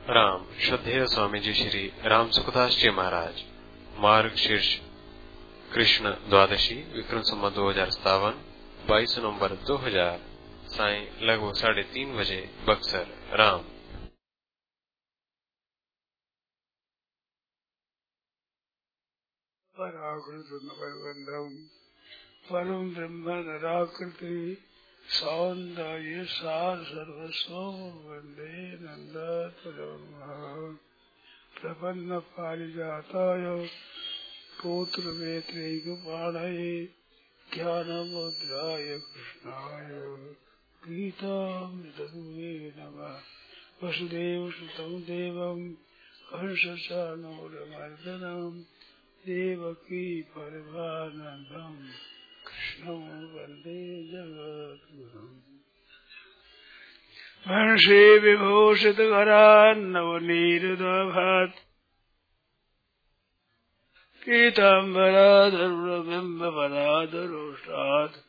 राम श्रद्धेय स्वामी जी श्री राम सुखदास जी महाराज। मार्ग शीर्ष कृष्ण द्वादशी विक्रम संवत 2057 22 नवंबर 2000 साय लगभग 3:30 बजे बक्सर राम। परम ब्रह्म निराकृति सौंदर्य सार सर्वस्व वंदे नंदतरम प्रपन्न पारिजाताय पुत्र वेत्रैकपाणये ज्ञानमुद्राय कृष्णाय गीतामृतदुहे नमः। वसुदेव सुतं देवं कंसचानूरमर्दनं देवकी परमानन्दं कृष्णं वन्दे जगद्गुरुम्। वंशे विभूषितकरान्नवनीरुदाभात् पीताम्बराधरुणबिम्बफलाधरोष्टात्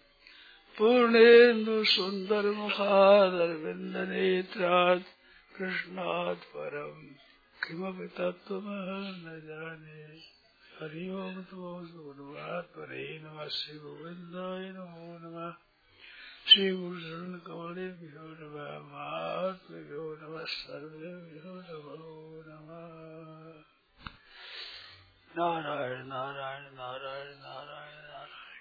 पूर्णेन्दुसुन्दरमुखादरविन्दनेत्रात् कृष्णात् परम् किमपि तत्त्वमहं न जाने। हरि ओम नमो गुरुवात्मने नमः। श्री गोविन्दाय नमो नमः। श्री गुरुचरण कमलेभ्यो नमः। महात्मेभ्यो नमः। सर्वेभ्यो नमो नमः। नारायण नारायण नारायण नारायण नारायण।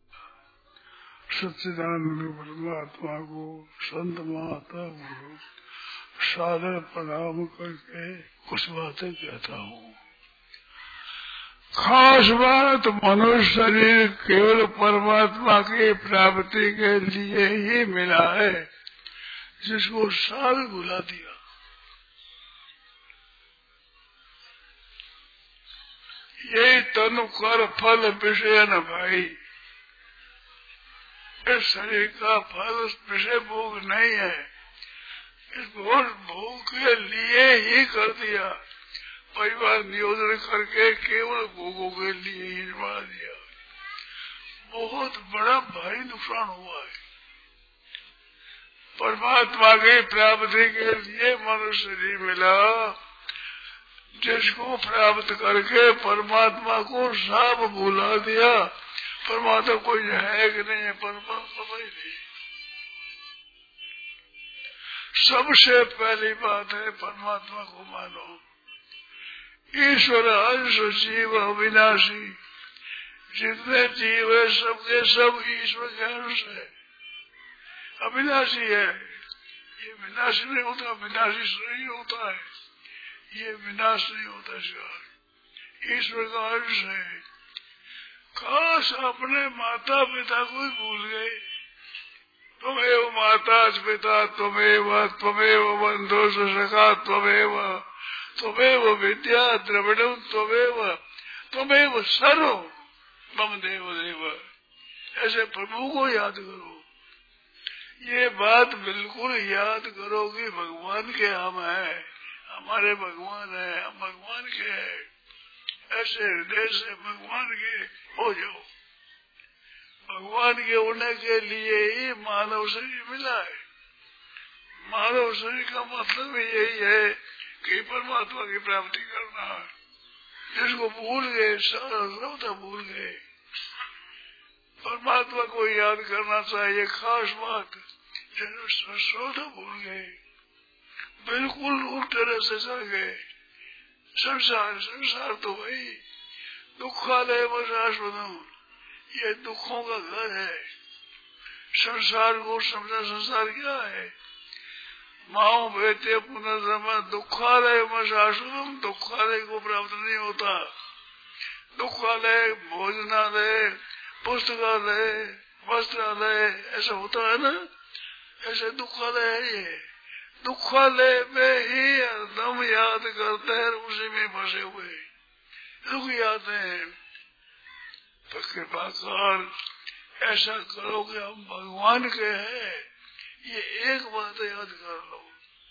सच्चिदानंद परमात्मा को संत माता गुरु सादर प्रणाम करके कुछ बातें कहता हूँ। खास बात मनुष्य शरीर केवल परमात्मा की प्राप्ति के लिए ही मिला है, जिसको साल बुला दिया। यही तनु कर फल विषय न भाई। इस शरीर का फल विषय भोग नहीं है, इस भोग के लिए ही कर दिया। परिवार नियोजन करके केवल भोगों के लिए ही बना दिया। बहुत बड़ा भारी नुकसान हुआ है। परमात्मा की प्राप्ति के लिए मनुष्य शरीर मिला, जिसको प्राप्त करके परमात्मा को साफ भुला दिया। परमात्मा कोई है कि नहीं है, परमात्मा ही नहीं। सबसे पहली बात है परमात्मा को मानो। ईश्वर अंश जीव अविनाशी। जितने जीव है सबके सब ईश्वर के अंश है, अविनाशी है। ये विनाशी नहीं होता, विनाशी नहीं होता है, ये विनाश नहीं होता। ईश्वर का अंश है। काश अपने माता पिता को ही भूल गए। त्वमेव माता पिता त्वमेव त्वमेव बंधु सखा त्वमेव त्वमेव विद्या द्रविणम त्वमेव त्वमेव सर्व मम देव देव। ऐसे प्रभु को याद करो। ये बात बिल्कुल याद करो कि भगवान के हम हैं, हमारे भगवान है, हम भगवान के हैं। ऐसे हृदय से भगवान के हो जाओ। भगवान के होने के लिए ही मानव शरीर मिला है। मानव शरीर का मतलब यही है कि परमात्मा की प्राप्ति करना। जिसको भूल गए, सारा सर्वथा भूल गए। परमात्मा को याद करना चाहिए। खास बात जिसको सर्वथा भूल गए, बिल्कुल उल्टे से चल गए। संसार तो वही दुखालय व शाश्वतम, ये दुखों का घर है। संसार को समझा। संसार क्या है? माओ बेटे पुनर्जन्म दुखालय में शाश्वतम। दुखालय को प्राप्त नहीं होता। दुखालय भोजनालय, पुस्तकालय, वस्त्रालय ऐसा होता है ना, ऐसे दुखालय है ये। दुखालय में ही दम याद करते हैं, उसी में फंसे हुए दुख याद है। तो कृपा कर ऐसा करो कि हम भगवान के हैं, ये एक बात याद कर लो।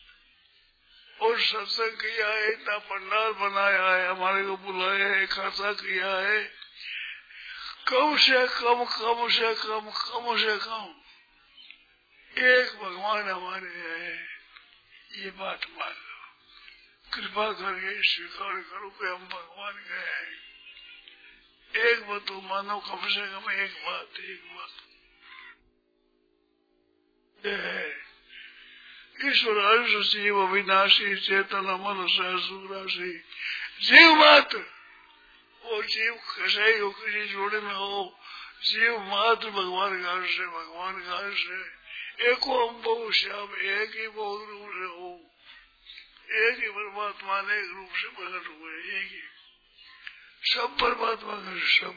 और सत्संग किया है, इतना पंडाल बनाया है, हमारे को बुलाया है, खर्चा किया है। कम से कम एक भगवान हमारे हैं, ये बात मान लो। कृपा करके स्वीकार करो कि हम भगवान के हैं। एक बात तो मानो, कम से कम एक बात है, ईश्वर अंश जीव अविनाशी चेतन अमल सहसुराशी। जीव मात्र, वो जीव कैसे ही हो, किसी जोड़े में हो, जीव मात्र भगवान का अंश है, भगवान का अंश है। एको हम बहु श्याम, एक ही बहुत रूप से हो, एक ही परमात्मा ने एक रूप से प्रकट हुए, एक ही सब परमात्मा का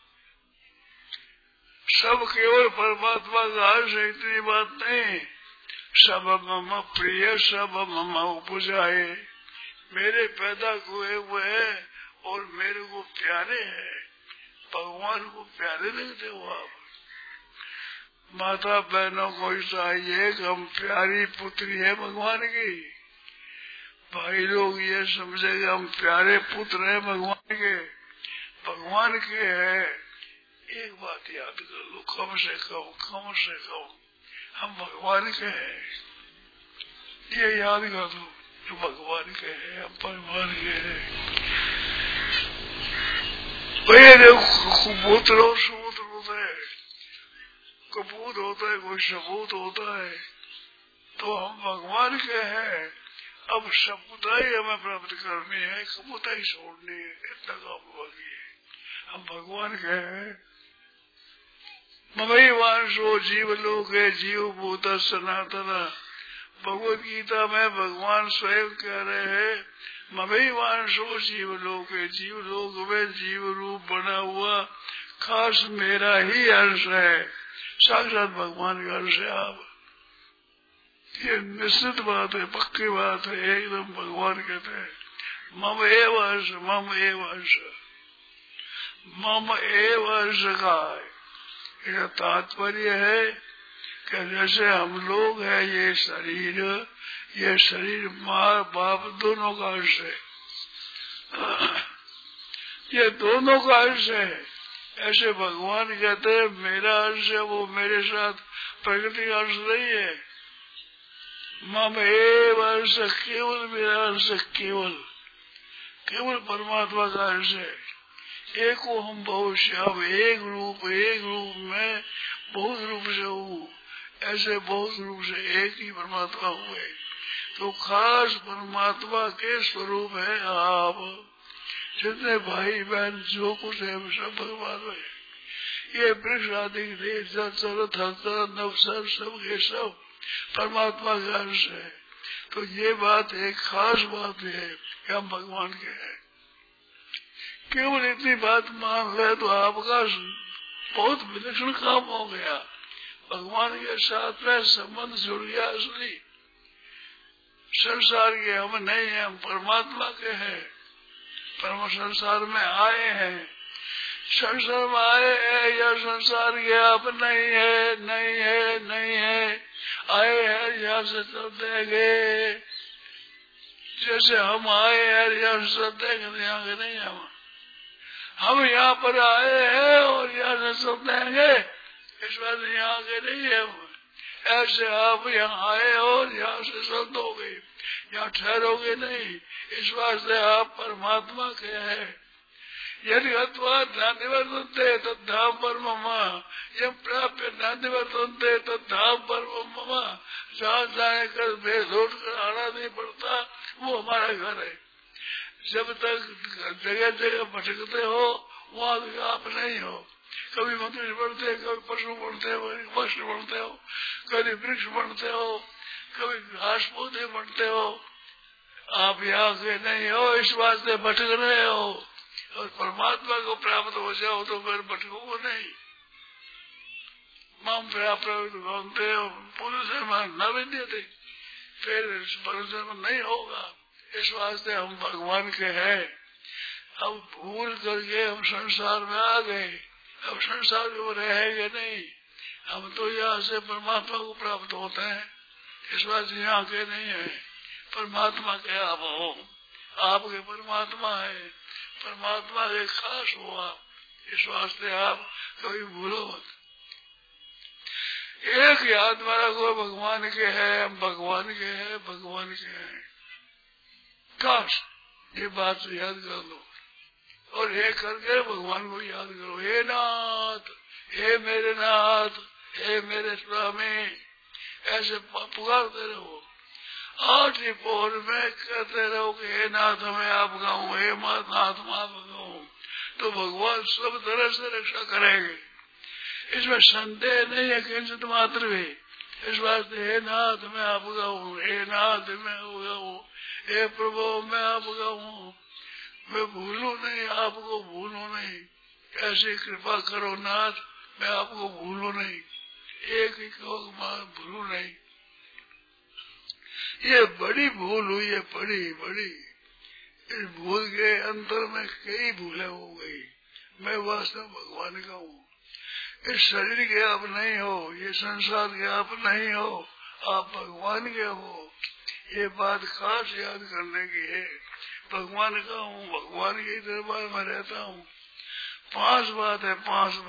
सब केवल परमात्मा का अंश है, इतनी बात नहीं। सब मम प्रिय सब मम उपजाए, मेरे पैदा हुए हुए और मेरे को प्यारे हैं। भगवान को प्यारे लगते हो आप। माता बहनों को चाहिए कि हम प्यारी पुत्री है भगवान की। भाई लोग ये समझे कि हम प्यारे पुत्र हैं भगवान के, भगवान के है। एक बात याद कर लो, कम से कम हम भगवान के हैं, ये याद कर लो। जो भगवान के हैं, हम भगवान के हैं। भैया देखो, कबूतर और सबूत होता है, कबूत होता है, कोई सबूत होता है, तो हम भगवान के हैं। अब सबूताई हमें प्राप्त करनी है, कबूताई छोड़नी है, इतना काम बाकी है। हम भगवान के हैं। ममई वांशो जीव लोक है, जीव भूत सनातन। भगवत गीता में भगवान स्वयं कह रहे हैं, ममई वांशो जीव लोक है, जीव लोक में जीव रूप बना हुआ खास मेरा ही अंश है। साक्षात भगवान का अंश है आप। ये निश्चित बात है, पक्की बात है, एकदम भगवान कहते हैं मम एव अंश, मम एव अंश, मम एव अंश का है। इसका तात्पर्य है कि जैसे हम लोग हैं, ये शरीर माँ बाप दोनों का अंश है, ये दोनों का अंश है। ऐसे भगवान कहते हैं मेरा अंश है, वो मेरे साथ प्रकृति का अंश नहीं है। मम एव अंश, केवल मेरा अंश, केवल परमात्मा का अंश है। एको हम बहुत श्याम, एक रूप में बहुत रूप से हूँ, ऐसे बहुत रूप से एक ही परमात्मा हुए। तो खास परमात्मा के स्वरूप है आप। जितने भाई बहन जो कुछ है सब भगवान है। ये वृक्ष आदि नवसर सब के सब परमात्मा का अंश है। तो ये बात एक खास बात है कि हम भगवान के हैं। केवल इतनी बात मान ले तो आपका बहुत विलक्षण काम हो गया। भगवान के साथ में संबंध जुड़ गया। असली संसार के हम नहीं है, हम परमात्मा के हैं। परम संसार में आए हैं, संसार में आए हैं या संसार के आप नहीं है, आए हैं यहाँ से चल देंगे। जैसे हम आए हैं यहाँ से चल देंगे, यहाँ के नहीं हम यहाँ पर आए हैं और यहाँ से चल देंगे, इस बात यहाँ के नहीं है। ऐसे आप यहाँ आए और यहाँ से चल दोगे, यहाँ ठहरोगे नहीं, इस वास्ते आप परमात्मा के हैं। यदि अथवा न निवर्तन्ते तद्धाम परमम, यम प्राप्य न निवर्तन्ते तद्धाम परमम। जहाँ जाने कर भेद उठ कर आना नहीं पड़ता, वो हमारा घर है। जब तक जगह जगह भटकते हो वहाँ आप नहीं हो। कभी मनुष्य बनते, कभी पशु बनते हो, कभी पक्षी बनते हो, कभी वृक्ष बनते हो, कभी घास पौधे बनते हो। आप यहाँ के नहीं हो, इस वास्ते भटक रहे हो। और परमात्मा को प्राप्त हो जाओ तो फिर भटको नहीं। माम प्राप्त बनते हो पुरुष न विद्यते, फिर पुनर्जन्म नहीं होगा। इस वास्ते हम भगवान के हैं। अब भूल करके हम संसार में आ गए, अब संसार में रहेंगे नहीं। हम तो यहाँ से परमात्मा को प्राप्त होते हैं। इस वास्ते यहाँ के नहीं है, परमात्मा के आप हो। आपके परमात्मा है, परमात्मा के खास हुआ। इस वास्ते आप कभी भूलो मत। एक याद मारा को भगवान के है, हम भगवान के हैं, भगवान के हैं। काश ये बात याद कर लो और हे करके भगवान को याद करो। हे नाथ, हे मेरे नाथ, हे मेरे स्वामी, ऐसे पुकारते रहो। आठवीं पौर में कहते रहो कि हे नाथ मैं आपका हूँ, हे नाथ मैं आपका हूँ, तो भगवान सब तरह से रक्षा करेंगे। इसमें संदेह नहीं है किंचित मात्र भी। इस वास्ते हे नाथ मैं आपका हूँ, हे नाथ मैं आपका हूँ, हे प्रभु मैं आपका हूँ, मैं भूलू नहीं, आपको भूलू नहीं, ऐसी कृपा करो नाथ, मैं आपको भूलू नहीं, एक ही कहो भूलू नहीं। ये बड़ी भूल हुई है, बड़ी बड़ी। इस भूल के अंतर में कई भूलें हो गई। मैं वास्तव भगवान का हूँ। इस शरीर के आप नहीं हो, ये संसार के आप नहीं हो, आप भगवान के हो। ये बात खास याद करने की है। भगवान का हूँ, भगवान के दरबार में रहता हूँ। 5 बात है,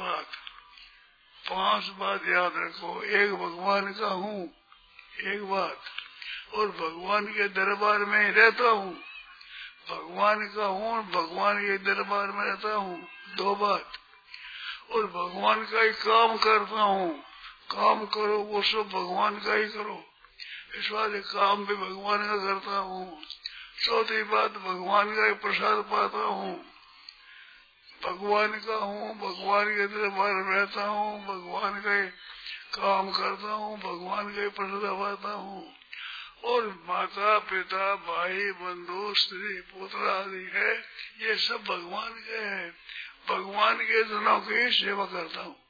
5 बात याद रखो। एक भगवान का हूँ, एक बात, और भगवान के दरबार में ही रहता हूँ। भगवान का हूँ, भगवान के दरबार में रहता हूँ, 2 बात, और भगवान का ही काम करता हूँ। काम करो वो सब भगवान का ही करो, इस वाले काम भी भगवान का करता हूँ। 4थी बात, भगवान का ही प्रसाद पाता हूँ। भगवान का हूँ, भगवान के दरबार में रहता हूँ, भगवान का ही काम करता हूँ, भगवान का ही प्रसाद पाता हूँ। और माता पिता भाई बंधु स्त्री पुत्र आदि है, ये सब भगवान के हैं। भगवान के जनों की सेवा करता हूँ।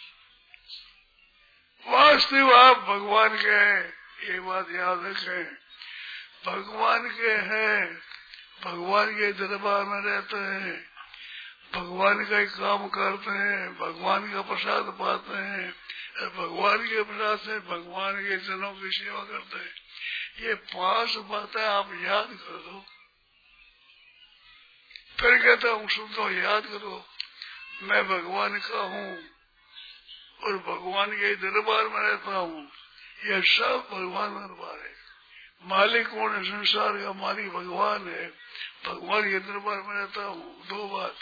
वास्तव आप भगवान के हैं, ये बात याद रखें। भगवान के हैं, भगवान के दरबार में रहते हैं, भगवान का ही काम करते हैं, भगवान का प्रसाद पाते हैं, भगवान के प्रसाद से भगवान के जनों की सेवा करते हैं। ये 5 बातें आप याद कर दो। फिर कहता हूँ सुनो, याद करो, मैं भगवान का हूँ और भगवान के दरबार में रहता हूँ। ये सब भगवान दरबार है। मालिक कौन है? संसार का मालिक भगवान है। भगवान के दरबार में रहता हूँ, 2 बात।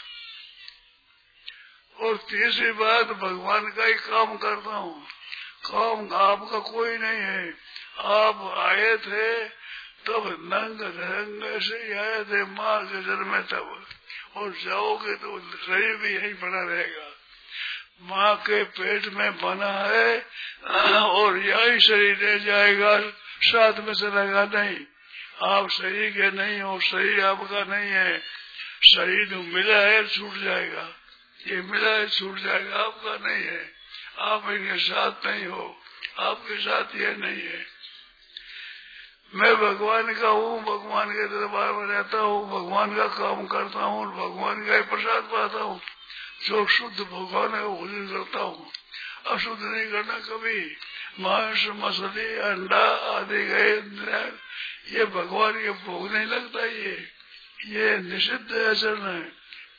और तीसरी बात, भगवान का ही काम करता हूँ। काम आपका कोई नहीं है। आप आए थे तब नंग ढंग से आए थे, माँ के जन्म में तब, और जाओगे तो शरीर भी यही बना रहेगा। माँ के पेट में बना है और यही शरीर रह जाएगा, साथ में चलेगा नहीं। आप शरीर के नहीं हो, शरीर आपका नहीं है। शरीर जो मिला है छूट जाएगा, ये मिला है छूट जाएगा, आपका नहीं है। आप इनके साथ नहीं हो, आपके साथ ये नहीं है। मैं भगवान का हूँ, भगवान के दरबार में रहता हूँ, भगवान का काम करता हूँ, भगवान का ही प्रसाद पाता हूँ। जो शुद्ध भगवान है वो भोजन करता हूँ, अशुद्ध नहीं करना कभी। मांस मछली अंडा आदि गए ये भगवान के भोग नहीं लगता। ये निषिद्ध आचरण है।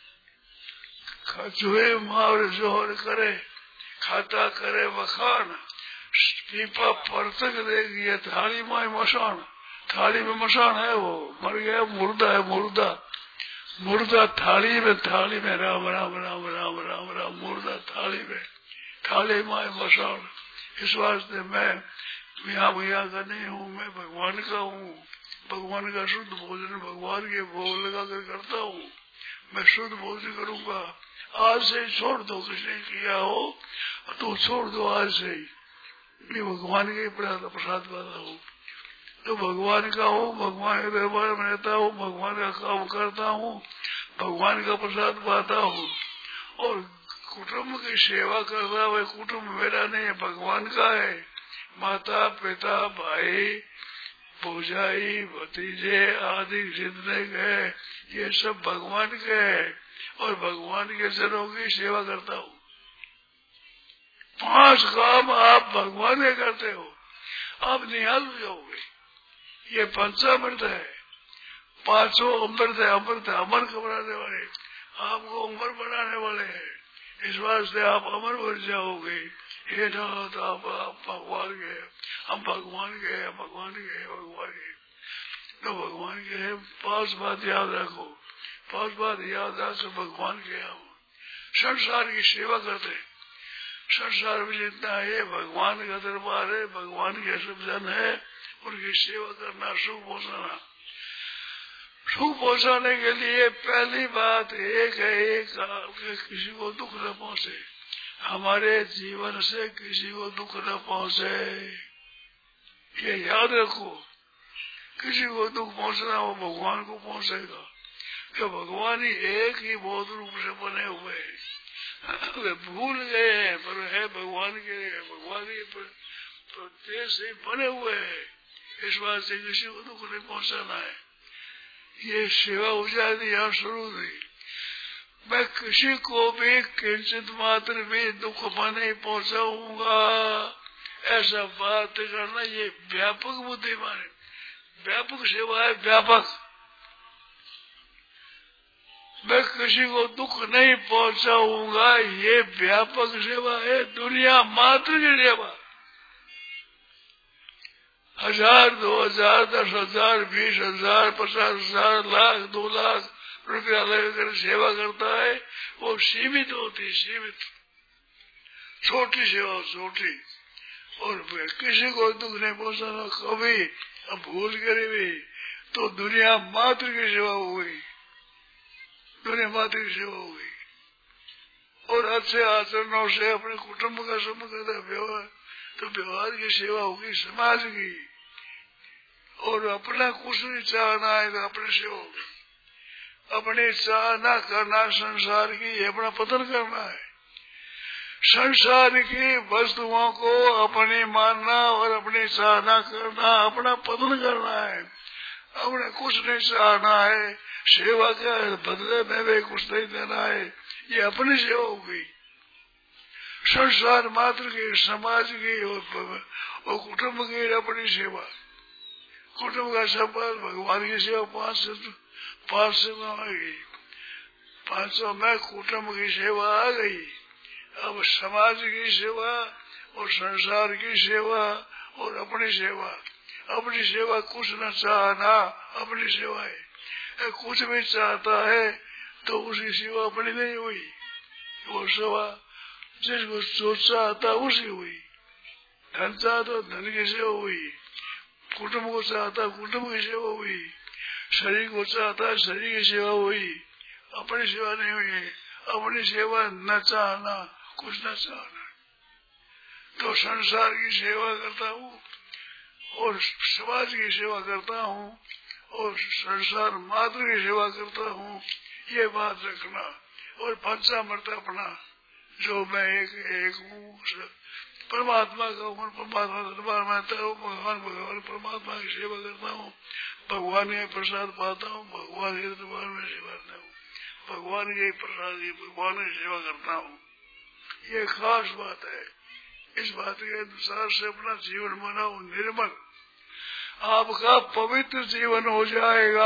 चूहे मार जोहर करे, खाता करे बखान, पीपा परतक देगी ये थाली में मशान। थाली में मशान है, वो मर गया, मुर्दा है, मुर्दा थाली में राम राम राम राम राम राम, मुर्दा थाली में मशान। इस वास्ते मैं यहाँ का नहीं हूँ, मैं भगवान का हूँ। भगवान का शुद्ध भोजन भगवान के भोग लगा कर करता हूँ। मैं शुद्ध भोजन करूँगा। आज से छोड़ दो, किसने किया हो तो छोड़ दो आज से ही। मैं भगवान के प्रसाद पाता हूँ, तो भगवान का हूँ, भगवान के दरबार में रहता हूँ, भगवान का काम करता हूँ, भगवान का प्रसाद पाता हूँ। और कुटुंब की सेवा करता हुआ, कुटुंब मेरा नहीं है, भगवान का है। माता पिता भाई भौजाई भतीजे आदि जितने गए ये सब भगवान के हैं, और भगवान के जनों की सेवा करता हूँ। 5 काम आप भगवान के करते हो, आप निहाल हो जाओगे। ये पंचामृत है, 5 अमृत है। अमृत अमर को बनाने वाले, आपको अमर बनाने वाले हैं। इस वास्ते आप अमर बन जाओगे। ये नाथ आप भगवान के, हम भगवान के, भगवान के, भगवान के। तो भगवान के है 5 बात याद रखो, 5 बात याद रखो भगवान के हम संसार की सेवा करते। संसार में जितना है भगवान का दरबार है, भगवान के सब जन है, उनकी सेवा करना, सुख पहुंचाना। सुख पहुंचाने के लिए पहली बात एक है किसी को दुख न पहुंचे, हमारे जीवन से किसी को दुख न पहुंचे, ये याद रखो। किसी को दुख पहुंचना वो भगवान को पहुंचेगा, कि भगवान ही एक ही बहुत रूप से बने हुए हैं, वे भूल गए हैं पर है भगवान के, भगवान ही प्रत्येक से बने हुए हैं। इस बात से किसी को दुख नहीं पहुंचाना है। ये सेवा हो जाती यहाँ शुरू हुई। मैं किसी को भी किंचित मात्र भी दुख नहीं पहुंचाऊंगा, ऐसा बात करना ये व्यापक बुद्धिमान है, व्यापक सेवा है, व्यापक। मैं किसी को दुख नहीं पहुंचाऊंगा, ये व्यापक सेवा है, दुनिया मात्र की सेवा। 1000, 2000, 10,000, 20,000, 50,000, लाख, 2 लाख रुपया लगाकर सेवा करता है, वो सीमित होती है, सीमित, छोटी सेवा, छोटी। और किसी को दुख नहीं पहुंचाना कभी, अब भूल करे भी तो दुनिया मात्र की सेवा हो गई, दुनिया मात्र की सेवा हो गई। और अच्छे आचरणों से अपने कुटुंब का संबंध व्यवहार, तो व्यवहार की सेवा होगी, समाज की। और अपना कुछ नहीं चाहना है तो अपने सेवा होगी, अपने चाहना करना संसार की, अपना पतन करना है। संसार की वस्तुओं को अपने मानना और अपनी चाहना करना, अपना पतन करना है, अपने कुछ नहीं चाहना है। सेवा के बदले में भी कुछ नहीं देना है, ये अपनी सेवा हो गई। संसार मात्र की, समाज की और कुटुंब की अपनी सेवा। कुटुंब का संबंध भगवान की सेवा 5 सेवा आ गई, 500 में कुटुंब की सेवा आ गई। अब समाज की सेवा और संसार की सेवा और अपनी सेवा। अपनी सेवा कुछ न चाहना अपनी सेवा है, कुछ भी चाहता है तो उसकी सेवा अपनी नहीं हुई, वो सेवा जिसको जो चाहता उसी हुई। धन चाहता धन की सेवा हुई, कुटुंब को चाहता कुटुंब की सेवा हुई, शरीर को चाहता शरीर की सेवा हुई, अपनी सेवा नहीं हुई। अपनी सेवा न चाहना, कुछ न चाहना। तो संसार की सेवा करता हूँ और समाज की सेवा करता हूँ और संसार मात्र की सेवा करता हूँ, ये बात रखना। और पंचामृत अपना, जो मैं एक हूँ, परमात्मा का हूँ, परमात्मा दरबार में आता हूँ, भगवान परमात्मा की सेवा करता हूँ, भगवान के प्रसाद पाता हूँ, भगवान के दरबार में सेवा करता हूँ, भगवान के प्रसाद की भगवान की सेवा करता हूँ। ये खास बात है। इस बात के अनुसार से अपना जीवन बनाओ निर्मल, आपका पवित्र जीवन हो जाएगा।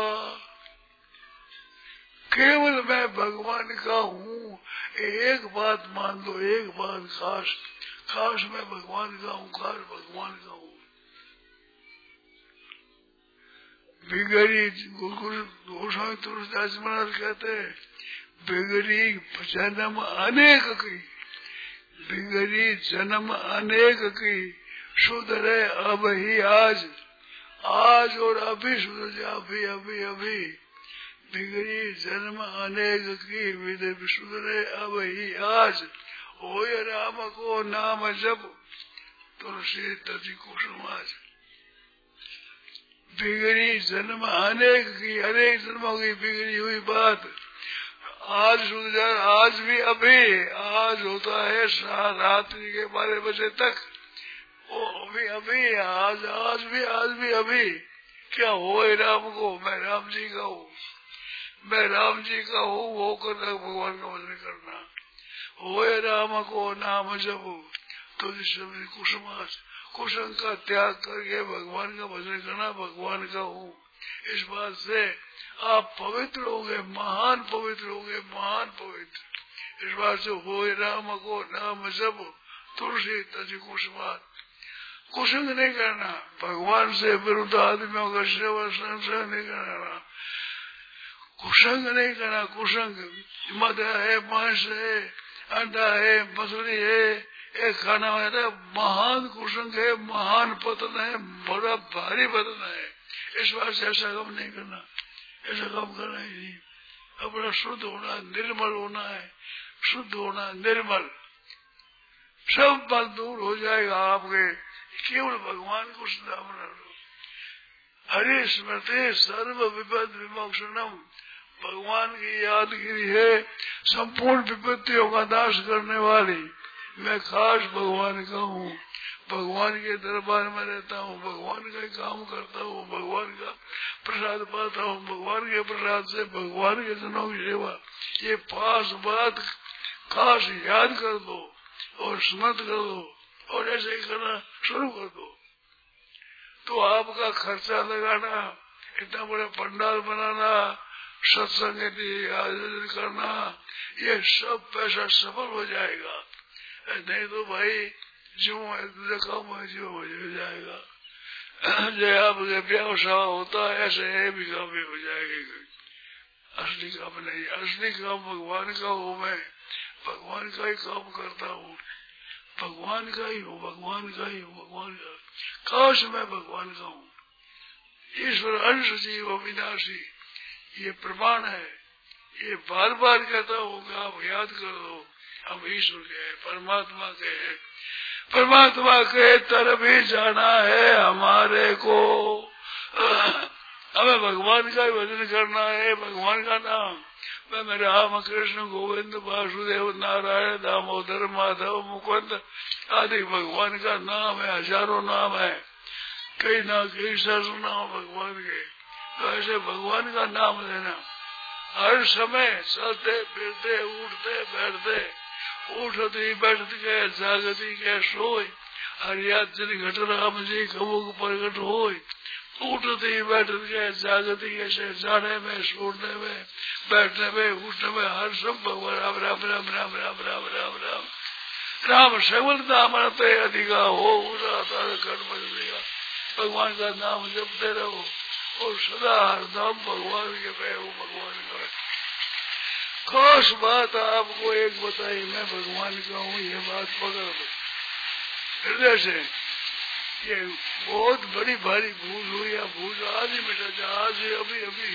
केवल मैं भगवान का हूँ, एक बात मान लो, एक बात खास, खास मैं भगवान का हूँ, खास भगवान का हूँ। बिगड़ी गुरु गोस्वामी तुलसीदास महाराज कहते हैं, बिगड़ी जन्म अनेक की, बिगड़ी जन्म अनेक की, सुधरे अब ही आज, आज और अभी सुधर जा, अभी अभी अभी। बिगड़ी जन्म अनेक की, विधि सुधरे अब ही आज, होय राम को नाम जप, तुलसी तजी को समाज। बिगड़ी जन्म अनेक की, अनेक जन्मों की बिगड़ी हुई बात आज सुधर, आज भी अभी। आज होता है रात्रि के 12 बजे तक, वो अभी अभी, आज भी अभी। क्या हो राम को, मैं राम जी का हूँ, मैं राम जी का हूँ, वो करना भगवान का भजन करना। होए राम को नाम जपो, तो कुसुमास, कुसुम का त्याग करके भगवान का भजन करना, भगवान का हूँ। इस बात से आप पवित्र हो गए, महान पवित्र हो गए, महान पवित्र। इस बात से होए राम को नाम जपो, तुलसी तज कुसुमास। कुसंग नहीं करना, भगवान से विरुद्ध आदमियों का सेवा संसर्ग नहीं करना, कुसंग नहीं करना। कुसंग मद है, मांस है, अंडा है, मछली है, एक खाना है, महान कुसंग है, महान पतन है, बड़ा भारी पतन है। इस बात से ऐसा काम नहीं करना, ऐसा काम करना ही नहीं। अपना शुद्ध होना, निर्मल होना है, शुद्ध होना, निर्मल, सब मल दूर हो जाएगा आपके। केवल भगवान को स्मरण करो। हरे स्मृति सर्व विपद विमोक्षणम, भगवान की यादगिरी है संपूर्ण विपत्तियों का नाश करने वाली। मैं खास भगवान का हूँ, भगवान के दरबार में रहता हूँ, भगवान का काम करता हूँ, भगवान का प्रसाद पाता हूँ, भगवान के प्रसाद से भगवान के जनों की सेवा। ये 5 बात खास याद कर दो और स्मृत कर दो और ऐसे करना शुरू कर दो, तो आपका खर्चा लगाना, इतना बड़ा पंडाल बनाना, सत्संग आयोजन करना, ये सब पैसा सफल हो जाएगा। नहीं तो भाई जो काम जो हो जाएगा। जो आपके व्यवसाय होता है ऐसे भी काम हो जाएगी। असली काम नहीं, असली काम भगवान का हूँ मैं, भगवान का ही काम करता हूँ, भगवान का ही हूँ, भगवान का ही हूँ, भगवान का। काश मैं भगवान का हूँ। ईश्वर अंश जीव अविनाशी, ये प्रमाण है। ये बार बार कहता हूँ कि आप याद कर दो, हम ईश्वर के हैं, परमात्मा के हैं, परमात्मा के तरफ ही जाना है हमारे को। हमें भगवान का ही भजन करना है, भगवान का नाम। मैं मेरे राम कृष्ण गोविंद वासुदेव नारायण दामोदर माधव मुकुंद आदि भगवान का नाम है, हजारों नाम है, कई ना कई सहस्र नाम भगवान के। तो ऐसे भगवान का नाम लेना हर समय, चलते फिरते उठते बैठते, उठती बैठती जागती के सोई, हरियात जन घट राम जी कबूक प्रकट होई। उठती बैठती जागती के जाने में, छोड़ने में, बैठने में, उठने में, हर सब भगवान राम राम राम राम राम राम राम राम राम सेवन नाम अधिका हो कर्म देगा। भगवान का नाम जपते रहो और सदा हरदम भगवान के पे हो, भगवान का। खास बात आपको एक बताई, मैं भगवान का हूँ, ये बात पकड़ दो हृदय से। ये बहुत बड़ी भारी भूल हुई, या भूल आज ही मिटा जाए, आज ही अभी अभी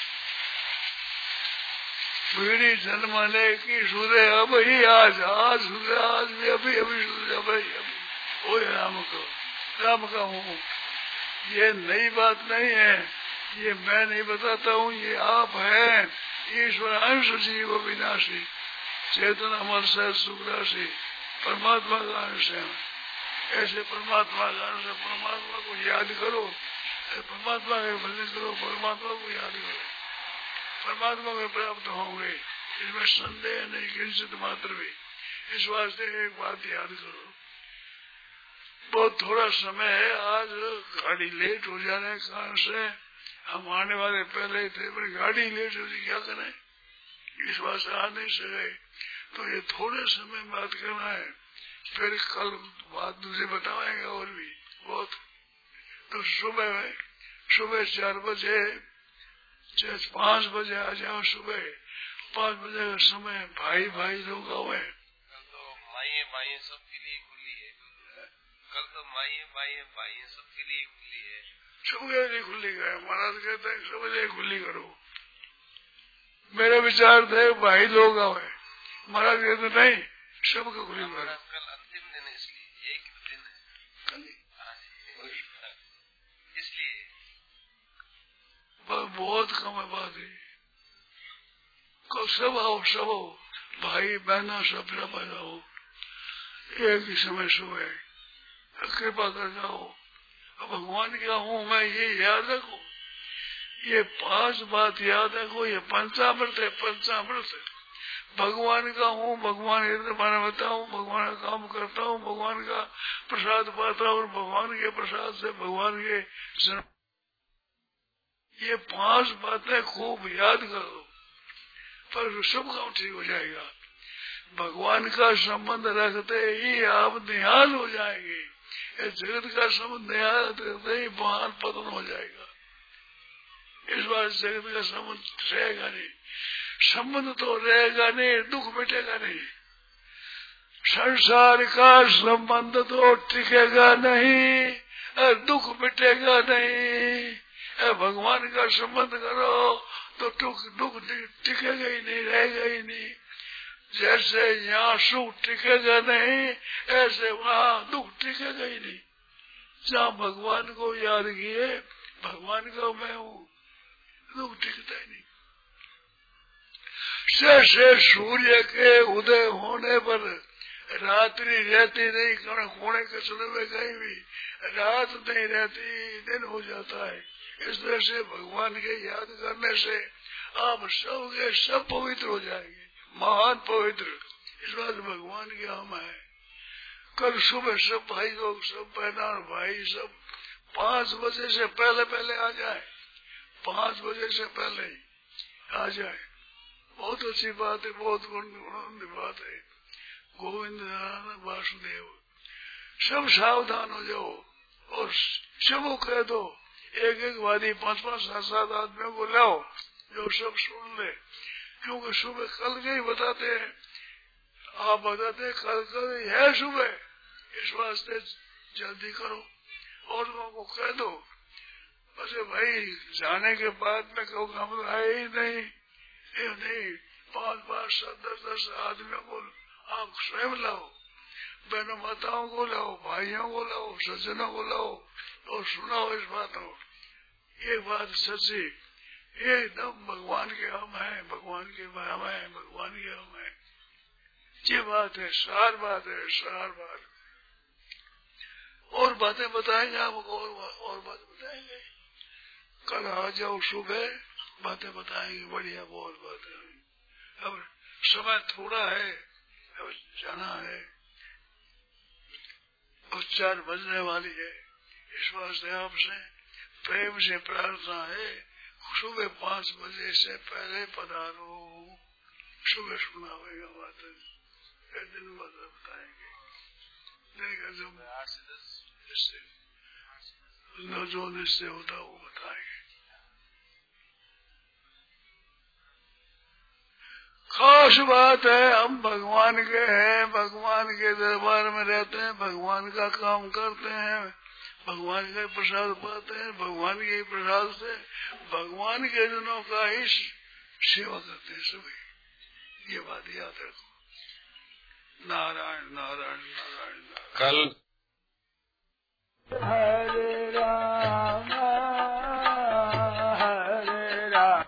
पीढ़ी जन्मने की सुधे अब ही, आज आज सुधे, आज भी अभी अभी सुधे, अभी अभी। ओ राम को राम का हूँ, ये नई बात नहीं है, ये मैं नहीं बताता हूँ, ये आप हैं। ईश्वर अंश जीव विनाशी, चेतन अमर से सुख राशि, परमात्मा का अंश है। ऐसे परमात्मा का अंश, परमात्मा को याद करो, परमात्मा के भजन करो, परमात्मा को याद करो, परमात्मा में प्राप्त होंगे, इसमें संदेह नहीं किंचित मात्र भी। इस वास्ते एक बात याद करो, बहुत थोड़ा समय है, आज गाड़ी लेट हो जाने के कारण से हम आने वाले पहले ही थे, पर गाड़ी लेट हो, क्या करें, इस वास्ते आ नहीं सके। तो ये थोड़े समय बात करना है, फिर कल बात दूसरे बताएंगे और भी बहुत। तो सुबह 4 बजे 5 बजे आ जाओ, सुबह 5 बजे का समय, भाई भाई लोग आवे। कल तो माइये सबके लिए खुली है, कल तो माइये सबके लिए खुली है, सबके लिए खुली है। महाराज कहते हैं सब बजे खुली करो। मेरे विचार थे भाई लोग आवे, महाराज कहते नहीं, सबको खुली करो। कल अंतिम दिन है, इसलिए एक दिन है, इसलिए बहुत कम है बात है। कल सब आओ, सब आओ, भाई बहना सब पैदा हो, एक ही समय सुबह कृपा कर जाओ। भगवान क्या हूँ मैं, ये याद रखो, ये 5 बात याद रखो। ये पंचामृत है, पंचामृत। भगवान का हूँ, भगवान इधर मानवता हूँ, भगवान का काम करता हूँ, भगवान का प्रसाद पाता हूँ, भगवान के प्रसाद से भगवान के ये 5 बातें खूब याद करो, पर सब काम ठीक हो जाएगा। भगवान का संबंध रखते ही आप निहाल हो जाएंगे, ये जगत का संबंध नहीं आया तो नहीं महान पतन हो जाएगा। इस बार जगत का संबंध रहेगा नहीं, संबंध तो रहेगा नहीं, दुख मिटेगा नहीं। संसार का संबंध तो टिकेगा नहीं, दुख मिटेगा नहीं। भगवान का संबंध करो तो दुख टिकेगा ही नहीं, रहेगा ही नहीं। जैसे यहाँ सुख टिकेगा नहीं, ऐसे वहाँ दुख टिकेगा ही नहीं। जहाँ भगवान को याद किए, भगवान का मैं हूँ, दुख टिकता ही नहीं। जैसे सूर्य के उदय होने पर रात्रि रहती नहीं, कोने कसरे में कहीं भी रात नहीं रहती, दिन हो जाता है। इस तरह से भगवान के याद करने से आप सब के सब पवित्र हो जाएंगे, महान पवित्र। इस बात भगवान के हम है। कल सुबह सब भाई लोग, सब बहना भाई सब 5 बजे से पहले आ जाए, 5 बजे से पहले ही आ जाए। बहुत अच्छी बात है, बहुत गुण बात है। गोविंद वासुदेव सब सावधान हो जाओ और सबको कह दो, एक वादी 5-5, 7-7 आदमियों को लाओ जो सब सुन ले। क्योंकि सुबह कल के ही बताते हैं, आप बताते कल है सुबह, इस वास्ते जल्दी करो और लोगों को कह दो। बस भाई जाने के बाद में कहो हम आए ही नहीं, 5-5, 7-10 आदमियों को आप स्वयं लाओ, बहनों माताओं को लाओ, भाइयों को लाओ, सज्जनों को लाओ और सुनाओ इस बातों। ये बात सच्ची, एकदम भगवान के हम है, भगवान के हम है, भगवान के हम है। ये बात है, सार बात है, सार बात। और बातें बताएंगे आपको, और बातें बताएंगे। कल आ जाओ सुबह, बातें बताएंगे, बढ़िया बहुत बातें। अब समय थोड़ा है, अब जाना है और 4 बजने वाली है। इस वास्ते आपसे प्रेम से प्रार्थना है, सुबह 5 बजे से पहले पधारो। सुबह सुना होगा बात, दिन बाद बताएंगे। जब 8 से 10 जो निश्चय होता वो बताएंगे। खास बात है, हम भगवान के हैं, भगवान के दरबार में रहते हैं, भगवान का काम करते हैं, भगवान का प्रसाद पाते हैं, भगवान के प्रसाद से भगवान के जनों का ही सेवा करते हैं सभी। ये बात याद रखो। नारायण नारायण नारायण नारायण। कल हरे